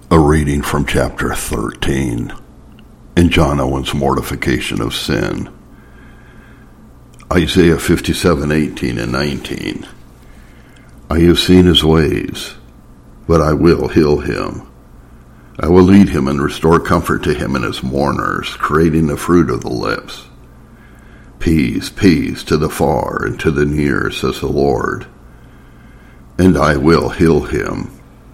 A reading from chapter 13 in John Owen's Mortification of Sin. Isaiah 57:18 and 19. I have seen his ways, but I will heal him. I will lead him and restore comfort to him and his mourners, creating the fruit of the lips. Peace, peace to the far and to the near, says the Lord, and I will heal him.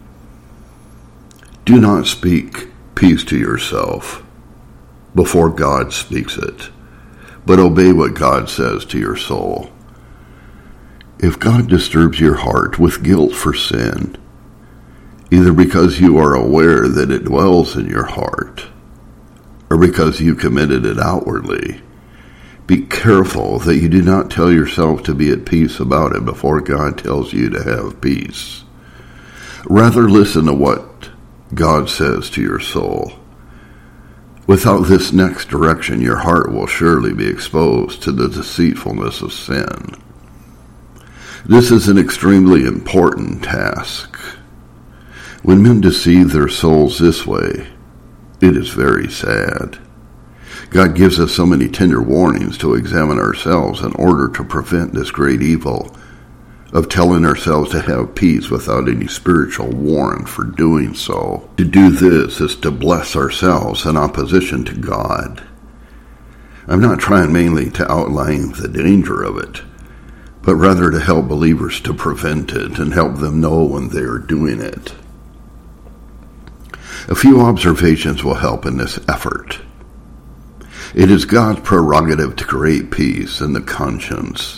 Do not speak peace to yourself before God speaks it, but obey what God says to your soul. If God disturbs your heart with guilt for sin, either because you are aware that it dwells in your heart, or because you committed it outwardly, be careful that you do not tell yourself to be at peace about it before God tells you to have peace. Rather, listen to what God says to your soul. Without this next direction, your heart will surely be exposed to the deceitfulness of sin. This is an extremely important task. When men deceive their souls this way, it is very sad. God gives us so many tender warnings to examine ourselves in order to prevent this great evil of telling ourselves to have peace without any spiritual warrant for doing so. To do this is to bless ourselves in opposition to God. I'm not trying mainly to outline the danger of it, but rather to help believers to prevent it and help them know when they are doing it. A few observations will help in this effort. It is God's prerogative to create peace in the conscience.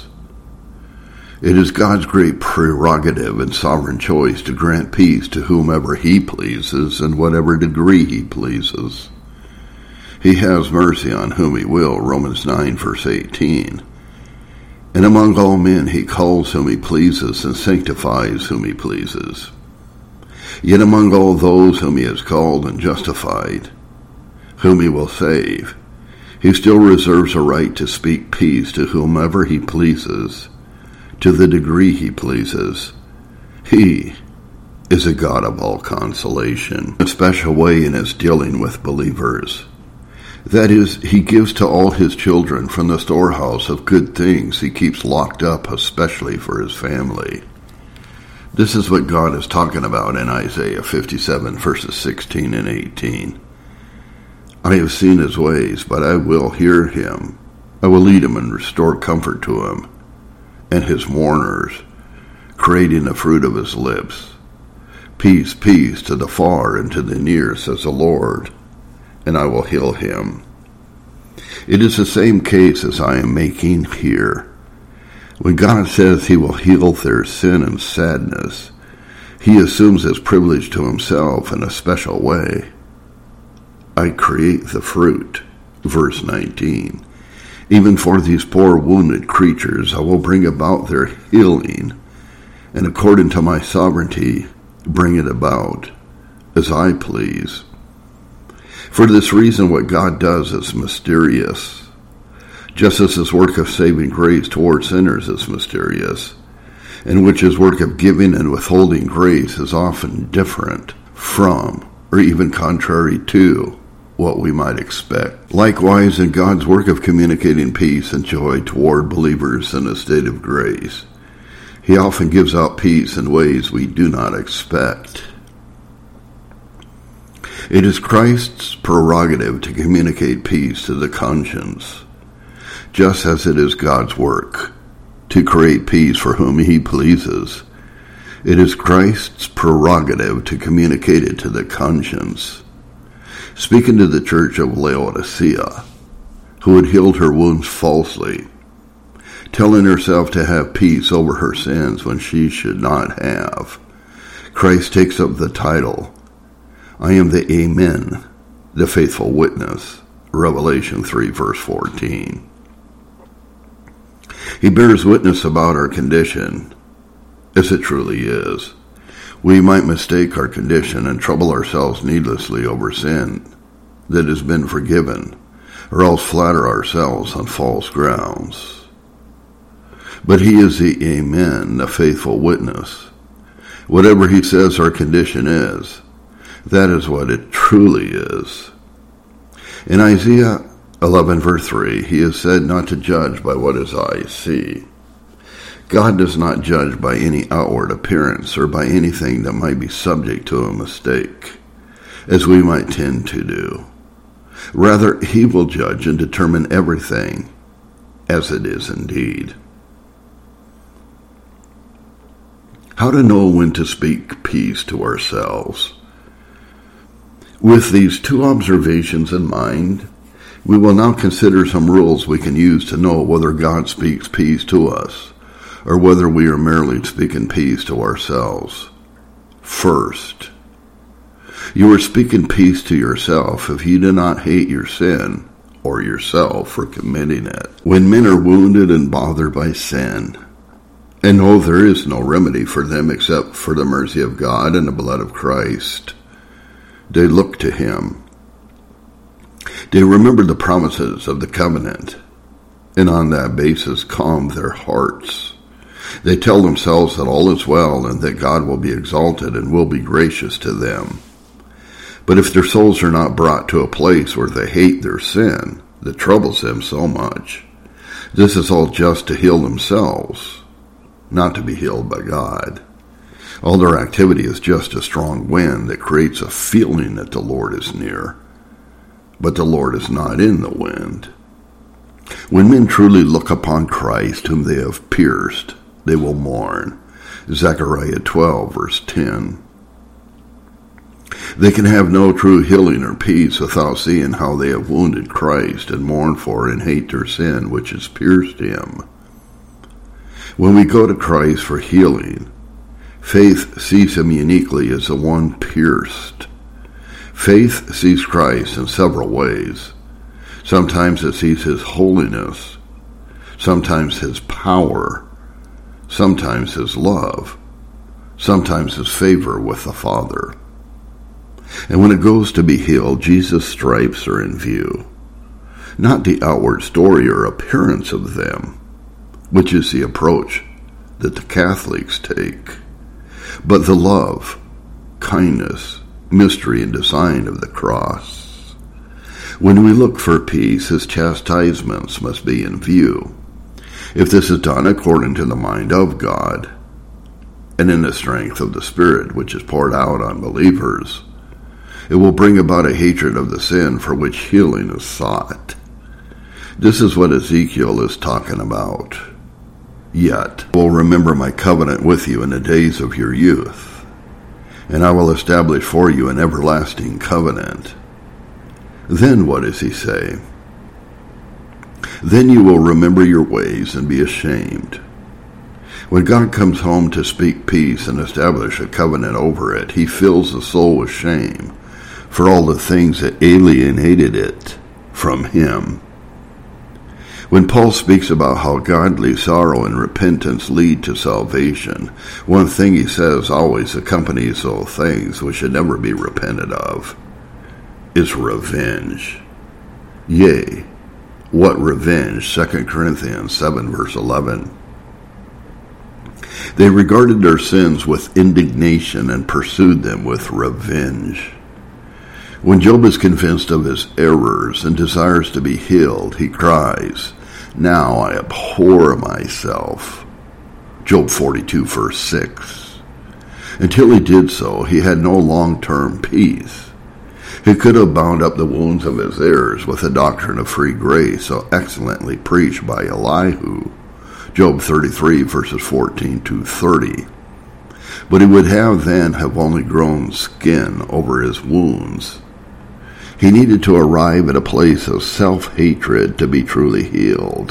It is God's great prerogative and sovereign choice to grant peace to whomever he pleases in whatever degree he pleases. He has mercy on whom he will, Romans 9 verse 18. And among all men he calls whom he pleases and sanctifies whom he pleases. Yet among all those whom he has called and justified, whom he will save, he still reserves a right to speak peace to whomever he pleases, to the degree he pleases. He is a God of all consolation, a special way in his dealing with believers. That is, he gives to all his children from the storehouse of good things he keeps locked up especially for his family. This is what God is talking about in Isaiah 57 verses 16 and 18. I have seen his ways, but I will hear him. I will lead him and restore comfort to him and his mourners, creating the fruit of his lips. Peace, peace to the far and to the near, says the Lord, and I will heal him. It is the same case as I am making here. When God says he will heal their sin and sadness, he assumes his privilege to himself in a special way. I create the fruit, verse 19. Even for these poor wounded creatures I will bring about their healing, and according to my sovereignty bring it about, as I please. For this reason what God does is mysterious, just as his work of saving grace toward sinners is mysterious, in which his work of giving and withholding grace is often different from, or even contrary to, what we might expect. Likewise, in God's work of communicating peace and joy toward believers in a state of grace, he often gives out peace in ways we do not expect. It is Christ's prerogative to communicate peace to the conscience, just as it is God's work to create peace for whom he pleases. It is Christ's prerogative to communicate it to the conscience. Speaking to the church of Laodicea, who had healed her wounds falsely, telling herself to have peace over her sins when she should not have, Christ takes up the title, I am the Amen, the faithful witness, Revelation 3 verse 14. He bears witness about our condition, as it truly is. We might mistake our condition and trouble ourselves needlessly over sin that has been forgiven, or else flatter ourselves on false grounds. But he is the Amen, the faithful witness. Whatever he says our condition is, That is what it truly is. In Isaiah 11 verse 3, he is said not to judge by what his eyes see. God does not judge by any outward appearance or by anything that might be subject to a mistake, as we might tend to do. Rather, he will judge and determine everything as it is indeed. How to know when to speak peace to ourselves. With these two observations in mind, we will now consider some rules we can use to know whether God speaks peace to us, or whether we are merely speaking peace to ourselves. First, you are speaking peace to yourself if you do not hate your sin or yourself for committing it. When men are wounded and bothered by sin, and know there is no remedy for them except for the mercy of God and the blood of Christ, they look to him. They remember the promises of the covenant, and on that basis calm their hearts. They tell themselves that all is well and that God will be exalted and will be gracious to them. But if their souls are not brought to a place where they hate their sin that troubles them so much, this is all just to heal themselves, not to be healed by God. All their activity is just a strong wind that creates a feeling that the Lord is near, but the Lord is not in the wind. When men truly look upon Christ whom they have pierced, they will mourn. Zechariah 12 verse 10. They can have no true healing or peace without seeing how they have wounded Christ and mourn for and hate their sin which has pierced him. When we go to Christ for healing, faith sees him uniquely as the one pierced. Faith sees Christ in several ways. Sometimes it sees his holiness, sometimes his power, sometimes his love, sometimes his favor with the Father. And when it goes to be healed, Jesus' stripes are in view, not the outward story or appearance of them, which is the approach that the Catholics take, but the love, kindness, mystery, and design of the cross. When we look for peace, his chastisements must be in view. If this is done according to the mind of God, and in the strength of the Spirit which is poured out on believers, it will bring about a hatred of the sin for which healing is sought. This is what Ezekiel is talking about. Yet I will remember my covenant with you in the days of your youth, and I will establish for you an everlasting covenant. Then what does he say? Then you will remember your ways and be ashamed. When God comes home to speak peace and establish a covenant over it, he fills the soul with shame for all the things that alienated it from him. When Paul speaks about how godly sorrow and repentance lead to salvation, one thing he says always accompanies those things which should never be repented of is revenge. Yea, what revenge? 2 Corinthians 7 verse 11. They regarded their sins with indignation and pursued them with revenge. When Job is convinced of his errors and desires to be healed, he cries, "Now I abhor myself." Job 42 verse 6. Until he did so, he had no long-term peace. He could have bound up the wounds of his errors with the doctrine of free grace so excellently preached by Elihu, Job 33 verses 14 to 30. But he would then have only grown skin over his wounds. He needed to arrive at a place of self-hatred to be truly healed.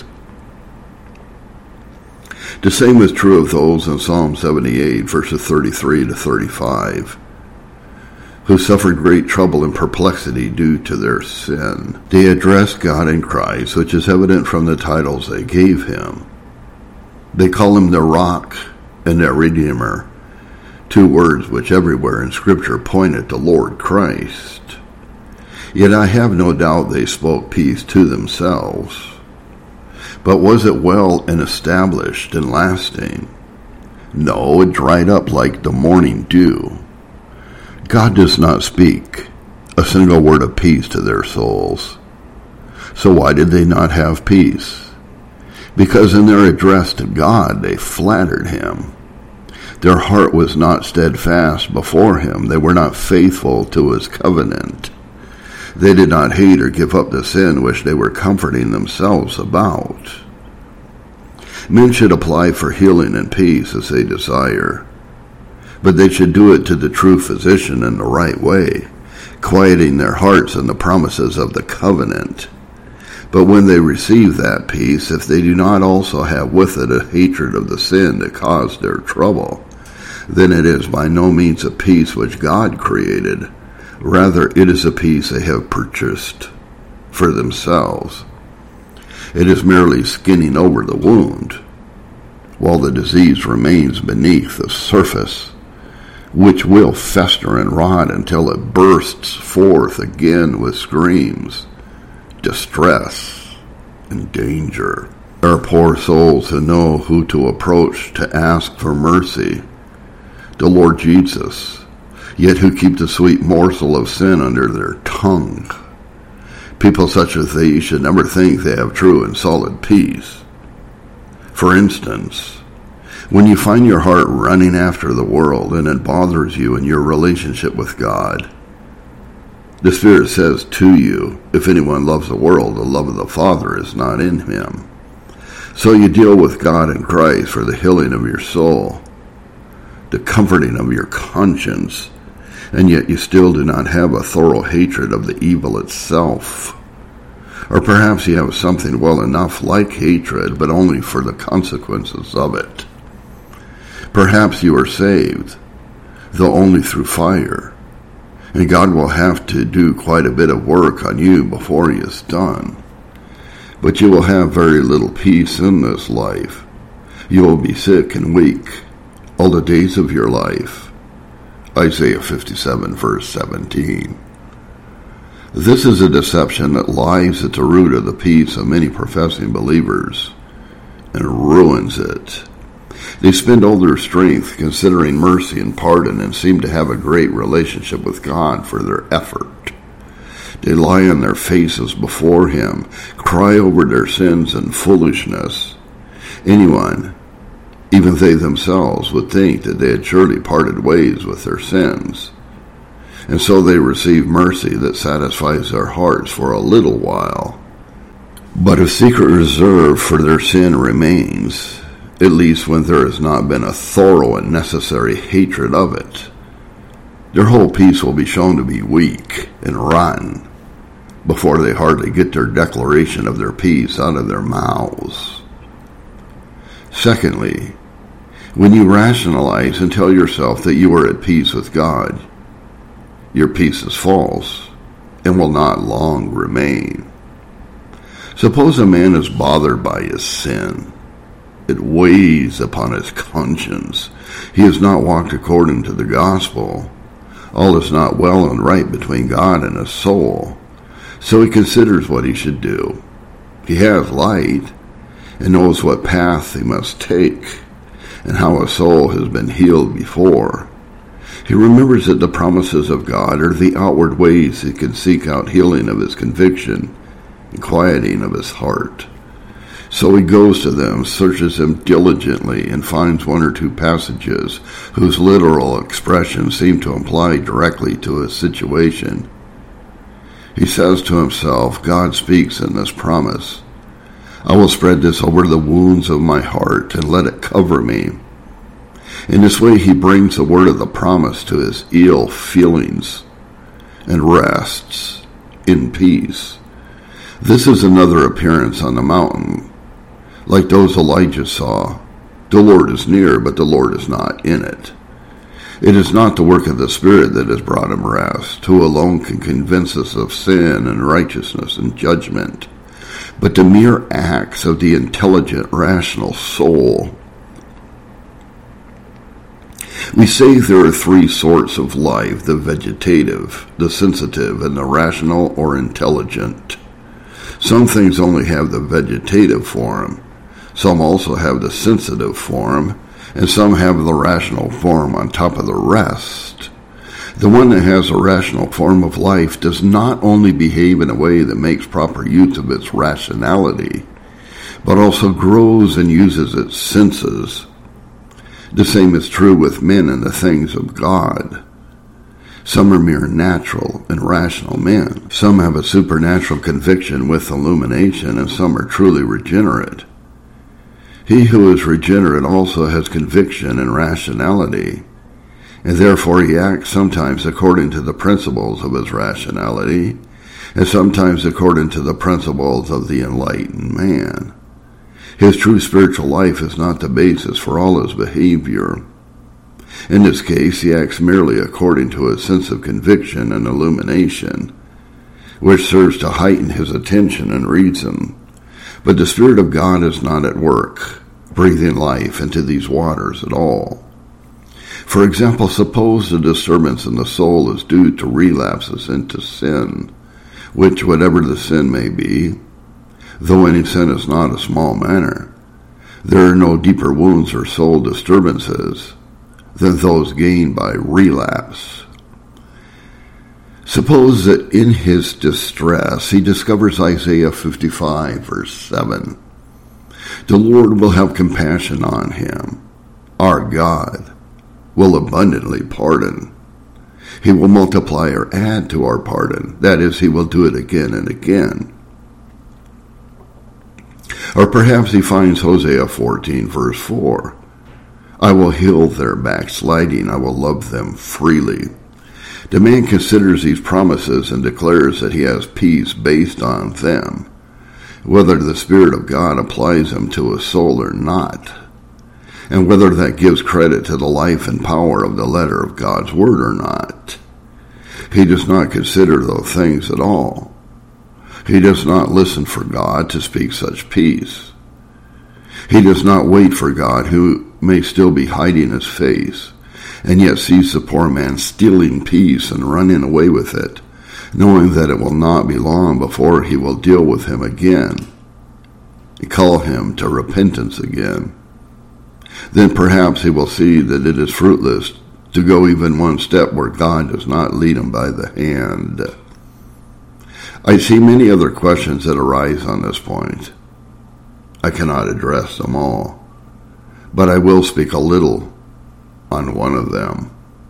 The same is true of those in Psalm 78, verses 33 to 35, who suffered great trouble and perplexity due to their sin. They address God in Christ, which is evident from the titles they gave him. They call him the Rock and the Redeemer, two words which everywhere in Scripture point at the Lord Christ. Yet I have no doubt they spoke peace to themselves. But was it well and established and lasting? No, it dried up like the morning dew. God does not speak a single word of peace to their souls. So why did they not have peace? Because in their address to God, they flattered him. Their heart was not steadfast before him. They were not faithful to his covenant. They did not hate or give up the sin which they were comforting themselves about. Men should apply for healing and peace as they desire, but they should do it to the true physician in the right way, quieting their hearts in the promises of the covenant. But when they receive that peace, if they do not also have with it a hatred of the sin that caused their trouble, then it is by no means a peace which God created. Rather, it is a peace they have purchased for themselves. It is merely skinning over the wound, while the disease remains beneath the surface, which will fester and rot until it bursts forth again with screams, distress, and danger. There are poor souls who know who to approach to ask for mercy, the Lord Jesus, yet who keep the sweet morsel of sin under their tongue. People such as these should never think they have true and solid peace. For instance, when you find your heart running after the world and it bothers you in your relationship with God, the Spirit says to you, if anyone loves the world, the love of the Father is not in him. So you deal with God in Christ for the healing of your soul, the comforting of your conscience, and yet you still do not have a thorough hatred of the evil itself. Or perhaps you have something well enough like hatred, but only for the consequences of it. Perhaps you are saved, though only through fire, and God will have to do quite a bit of work on you before he is done. But you will have very little peace in this life. You will be sick and weak all the days of your life. Isaiah 57, verse 17. This is a deception that lies at the root of the peace of many professing believers and ruins it. They spend all their strength considering mercy and pardon and seem to have a great relationship with God for their effort. They lie on their faces before him, cry over their sins and foolishness. Anyone, even they themselves, would think that they had surely parted ways with their sins. And so they receive mercy that satisfies their hearts for a little while. But a secret reserve for their sin remains, at least when there has not been a thorough and necessary hatred of it. Their whole peace will be shown to be weak and rotten before they hardly get their declaration of their peace out of their mouths. Secondly, when you rationalize and tell yourself that you are at peace with God, your peace is false and will not long remain. Suppose a man is bothered by his sin. It weighs upon his conscience. He has not walked according to the gospel. All is not well and right between God and his soul. So he considers what he should do. He has light and knows what path he must take and how a soul has been healed before. He remembers that the promises of God are the outward ways he can seek out healing of his conviction and quieting of his heart. So he goes to them, searches them diligently, and finds one or two passages whose literal expressions seem to imply directly to his situation. He says to himself, God speaks in this promise. I will spread this over the wounds of my heart and let it cover me. In this way he brings the word of the promise to his ill feelings and rests in peace. This is another appearance on the mountain. Like those Elijah saw, the Lord is near, but the Lord is not in it. It is not the work of the Spirit that has brought him rest, who alone can convince us of sin and righteousness and judgment, but the mere acts of the intelligent, rational soul. We say there are three sorts of life: the vegetative, the sensitive, and the rational or intelligent. Some things only have the vegetative form. Some also have the sensitive form, and some have the rational form on top of the rest. The one that has a rational form of life does not only behave in a way that makes proper use of its rationality, but also grows and uses its senses. The same is true with men and the things of God. Some are mere natural and rational men. Some have a supernatural conviction with illumination, and some are truly regenerate. He who is regenerate also has conviction and rationality, and therefore he acts sometimes according to the principles of his rationality, and sometimes according to the principles of the enlightened man. His true spiritual life is not the basis for all his behavior. In this case, he acts merely according to his sense of conviction and illumination, which serves to heighten his attention and reason. But the Spirit of God is not at work, breathing life into these waters at all. For example, suppose the disturbance in the soul is due to relapses into sin, which, whatever the sin may be, though any sin is not a small matter, there are no deeper wounds or soul disturbances than those gained by relapse. Suppose that in his distress he discovers Isaiah 55, verse 7. The Lord will have compassion on him. Our God will abundantly pardon. He will multiply or add to our pardon. That is, he will do it again and again. Or perhaps he finds Hosea 14, verse 4. I will heal their backsliding. I will love them freely. The man considers these promises and declares that he has peace based on them, whether the Spirit of God applies them to his soul or not, and whether that gives credit to the life and power of the letter of God's word or not. He does not consider those things at all. He does not listen for God to speak such peace. He does not wait for God, who may still be hiding his face, and yet sees the poor man stealing peace and running away with it, knowing that it will not be long before he will deal with him again and call him to repentance again. Then perhaps he will see that it is fruitless to go even one step where God does not lead him by the hand. I see many other questions that arise on this point. I cannot address them all, but I will speak a little on one of them.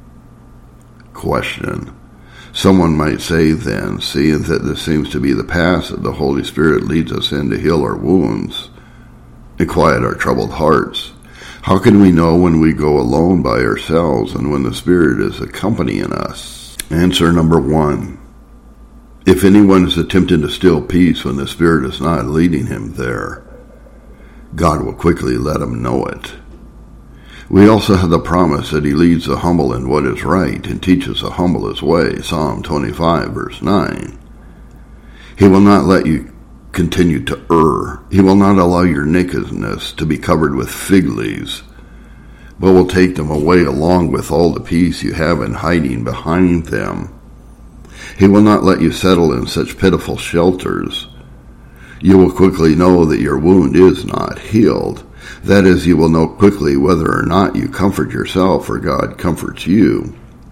Question. Someone might say then, seeing that this seems to be the path that the Holy Spirit leads us in to heal our wounds and quiet our troubled hearts, how can we know when we go alone by ourselves and when the Spirit is accompanying us? Answer number 1. If anyone is attempting to steal peace when the Spirit is not leading him there, God will quickly let him know it. We also have the promise that he leads the humble in what is right and teaches the humble his way, Psalm 25, verse 9. He will not let you continue to err. He will not allow your nakedness to be covered with fig leaves, but will take them away along with all the peace you have in hiding behind them. He will not let you settle in such pitiful shelters. You will quickly know that your wound is not healed. That is, you will know quickly whether or not you comfort yourself or God comforts you.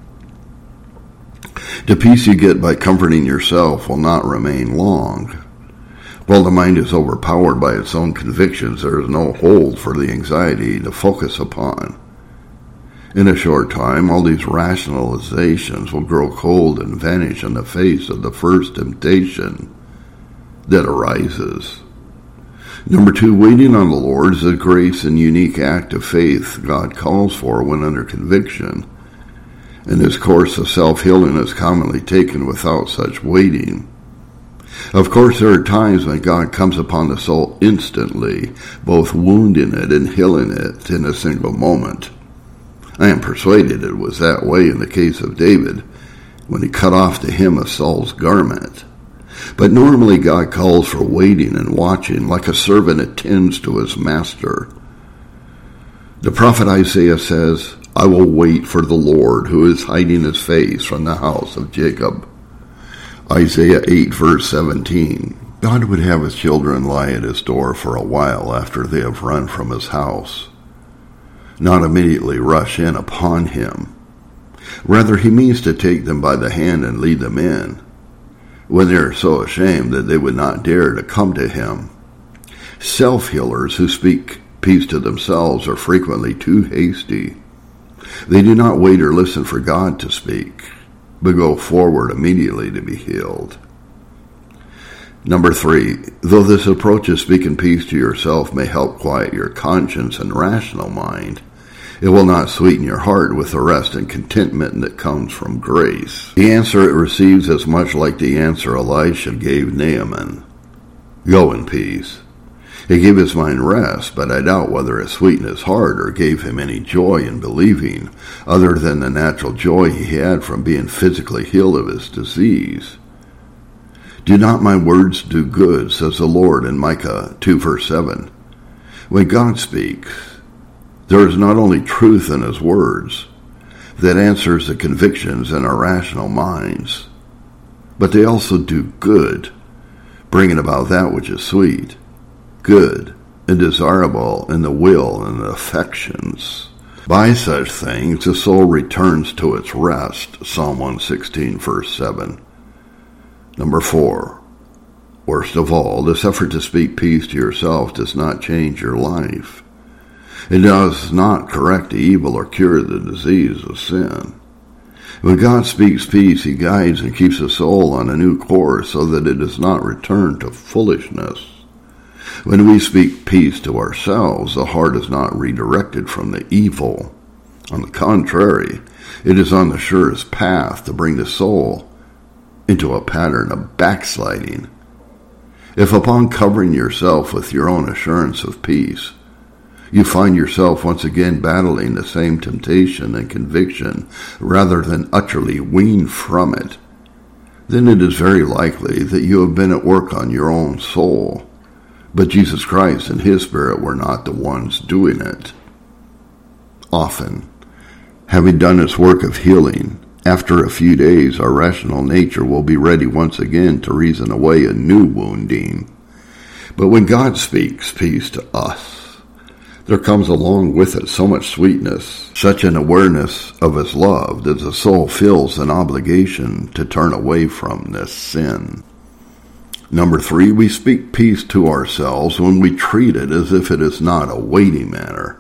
The peace you get by comforting yourself will not remain long. While the mind is overpowered by its own convictions, there is no hold for the anxiety to focus upon. In a short time, all these rationalizations will grow cold and vanish in the face of the first temptation that arises. Number 2, waiting on the Lord is a grace and unique act of faith God calls for when under conviction. And this course of self-healing is commonly taken without such waiting. Of course, there are times when God comes upon the soul instantly, both wounding it and healing it in a single moment. I am persuaded it was that way in the case of David, when he cut off the hem of Saul's garment. But normally God calls for waiting and watching, like a servant attends to his master. The prophet Isaiah says, I will wait for the Lord, who is hiding his face from the house of Jacob. Isaiah 8, verse 17. God would have his children lie at his door for a while after they have run from his house, not immediately rush in upon him. Rather, he means to take them by the hand and lead them in, when they are so ashamed that they would not dare to come to him. Self-healers who speak peace to themselves are frequently too hasty. They do not wait or listen for God to speak, but go forward immediately to be healed. Number 3, though this approach of speaking peace to yourself may help quiet your conscience and rational mind, it will not sweeten your heart with the rest and contentment that comes from grace. The answer it receives is much like the answer Elisha gave Naaman. Go in peace. It gave his mind rest, but I doubt whether it sweetened his heart or gave him any joy in believing, other than the natural joy he had from being physically healed of his disease. Do not my words do good, says the Lord in Micah 2 verse 7. When God speaks, there is not only truth in his words that answers the convictions in our rational minds, but they also do good, bringing about that which is sweet, good, and desirable in the will and the affections. By such things the soul returns to its rest, Psalm 116 verse 7. Number 4, worst of all, this effort to speak peace to yourself does not change your life. It does not correct the evil or cure the disease of sin. When God speaks peace, he guides and keeps the soul on a new course so that it does not return to foolishness. When we speak peace to ourselves, the heart is not redirected from the evil. On the contrary, it is on the surest path to bring the soul into a pattern of backsliding. If upon covering yourself with your own assurance of peace, you find yourself once again battling the same temptation and conviction rather than utterly weaned from it, then it is very likely that you have been at work on your own soul, but Jesus Christ and his Spirit were not the ones doing it. Often, having done its work of healing, after a few days our rational nature will be ready once again to reason away a new wounding. But when God speaks peace to us, there comes along with it so much sweetness, such an awareness of his love, that the soul feels an obligation to turn away from this sin. Number 3, we speak peace to ourselves when we treat it as if it is not a weighty matter.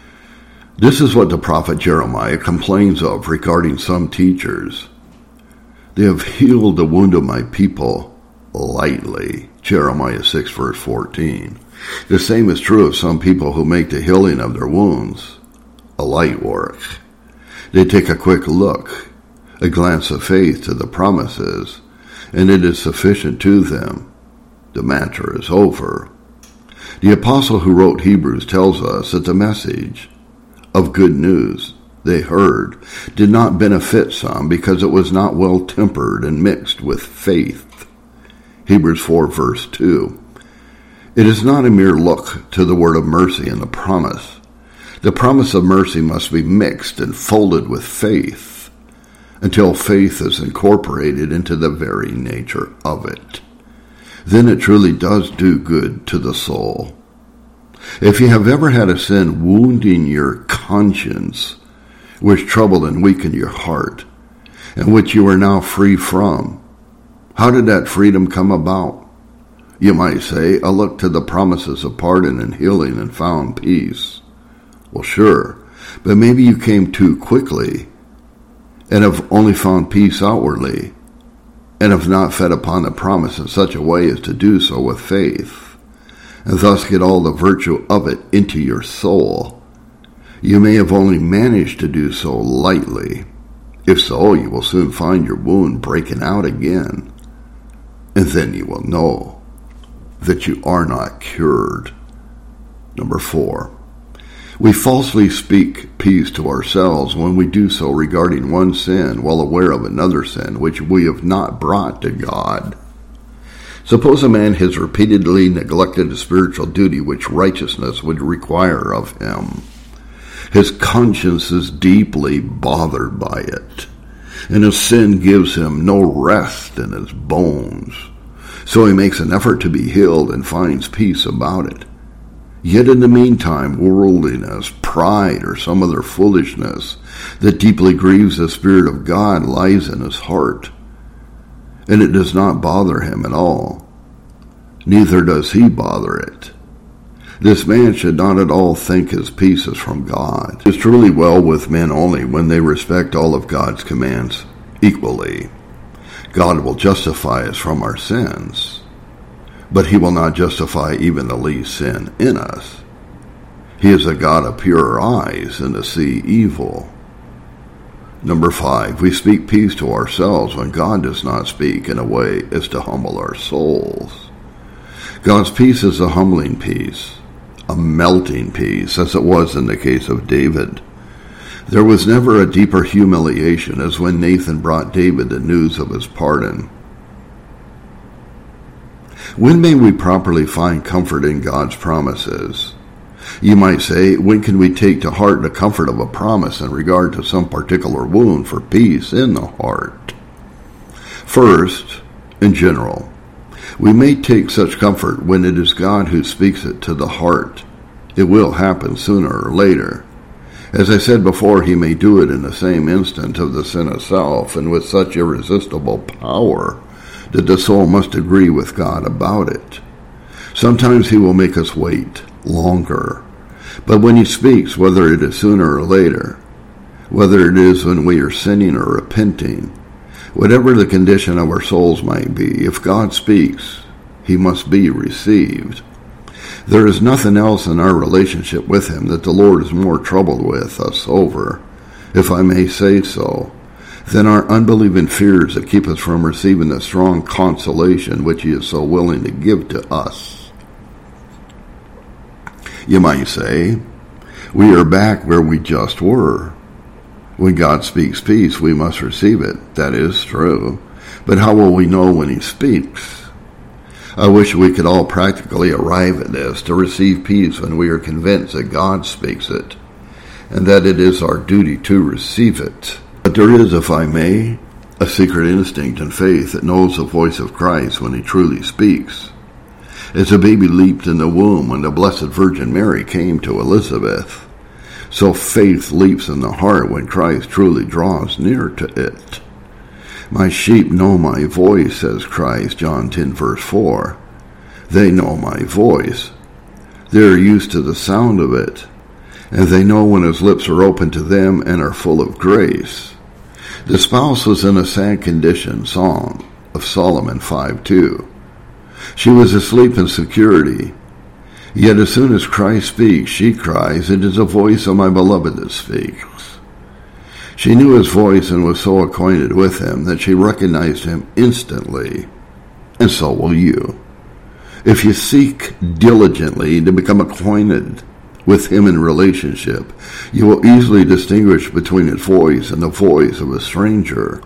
This is what the prophet Jeremiah complains of regarding some teachers. They have healed the wound of my people lightly. Jeremiah 6 verse 14. The same is true of some people who make the healing of their wounds a light work. They take a quick look, a glance of faith to the promises, and it is sufficient to them. The matter is over. The apostle who wrote Hebrews tells us that the message of good news they heard did not benefit some because it was not well tempered and mixed with faith. Hebrews 4 verse 2. It is not a mere look to the word of mercy and the promise. The promise of mercy must be mixed and folded with faith until faith is incorporated into the very nature of it. Then it truly does do good to the soul. If you have ever had a sin wounding your conscience, which troubled and weakened your heart, and which you are now free from, how did that freedom come about? You might say, I looked to the promises of pardon and healing and found peace. Well, sure, but maybe you came too quickly and have only found peace outwardly and have not fed upon the promise in such a way as to do so with faith, and thus get all the virtue of it into your soul. You may have only managed to do so lightly. If so, you will soon find your wound breaking out again, and then you will know that you are not cured. Number 4, we falsely speak peace to ourselves when we do so regarding one sin while aware of another sin which we have not brought to God. Suppose a man has repeatedly neglected a spiritual duty which righteousness would require of him. His conscience is deeply bothered by it, and his sin gives him no rest in his bones. So he makes an effort to be healed and finds peace about it. Yet in the meantime, worldliness, pride, or some other foolishness that deeply grieves the Spirit of God lies in his heart, and it does not bother him at all. Neither does he bother it. This man should not at all think his peace is from God. It is truly well with men only when they respect all of God's commands equally. God will justify us from our sins, but he will not justify even the least sin in us. He is a God of purer eyes and to see evil. Number 5, we speak peace to ourselves when God does not speak in a way as to humble our souls. God's peace is a humbling peace, a melting peace, as it was in the case of David. There was never a deeper humiliation as when Nathan brought David the news of his pardon. When may we properly find comfort in God's promises? You might say, when can we take to heart the comfort of a promise in regard to some particular wound for peace in the heart? First, in general, we may take such comfort when it is God who speaks it to the heart. It will happen sooner or later. As I said before, he may do it in the same instant of the sin itself, and with such irresistible power that the soul must agree with God about it. Sometimes he will make us wait longer. But when he speaks, whether it is sooner or later, whether it is when we are sinning or repenting, whatever the condition of our souls might be, if God speaks, he must be received. There is nothing else in our relationship with him that the Lord is more troubled with us over, if I may say so, than our unbelieving fears that keep us from receiving the strong consolation which he is so willing to give to us. You might say, we are back where we just were. When God speaks peace, we must receive it. That is true. But how will we know when he speaks? I wish we could all practically arrive at this, to receive peace when we are convinced that God speaks it, and that it is our duty to receive it. But there is, if I may, a secret instinct and faith that knows the voice of Christ when he truly speaks. As a baby leaped in the womb when the Blessed Virgin Mary came to Elizabeth, so faith leaps in the heart when Christ truly draws near to it. My sheep know my voice, says Christ, John 10 verse 4. They know my voice. They are used to the sound of it, and they know when his lips are open to them and are full of grace. The spouse was in a sad condition, Song of Solomon 5:2. She was asleep in security. Yet as soon as Christ speaks, she cries, "It is the voice of my beloved that speaks." She knew his voice and was so acquainted with him that she recognized him instantly. And so will you. If you seek diligently to become acquainted with him in relationship, you will easily distinguish between his voice and the voice of a stranger.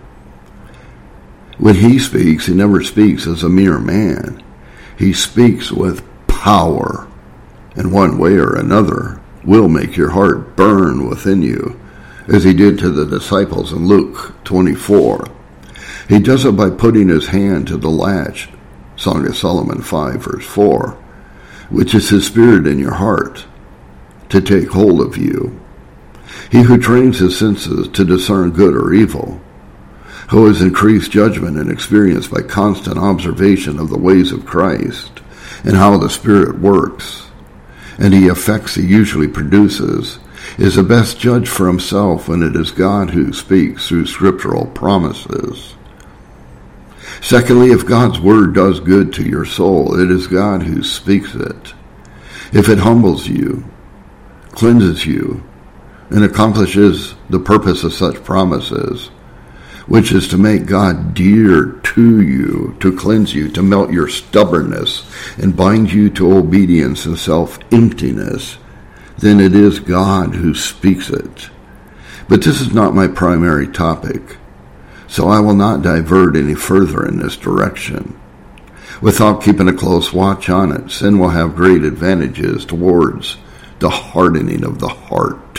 When he speaks, he never speaks as a mere man. He speaks with power, and one way or another will make your heart burn within you, as he did to the disciples in Luke 24. He does it by putting his hand to the latch, Song of Solomon 5 verse 4, which is his spirit in your heart, to take hold of you. He who trains his senses to discern good or evil, who has increased judgment and experience by constant observation of the ways of Christ and how the Spirit works, and the effects he usually produces, is the best judge for himself when it is God who speaks through scriptural promises. Secondly, if God's word does good to your soul, it is God who speaks it. If it humbles you, cleanses you, and accomplishes the purpose of such promises, which is to make God dear to you, to cleanse you, to melt your stubbornness, and bind you to obedience and self-emptiness, then it is God who speaks it. But this is not my primary topic, so I will not divert any further in this direction. Without keeping a close watch on it, sin will have great advantages towards the hardening of the heart.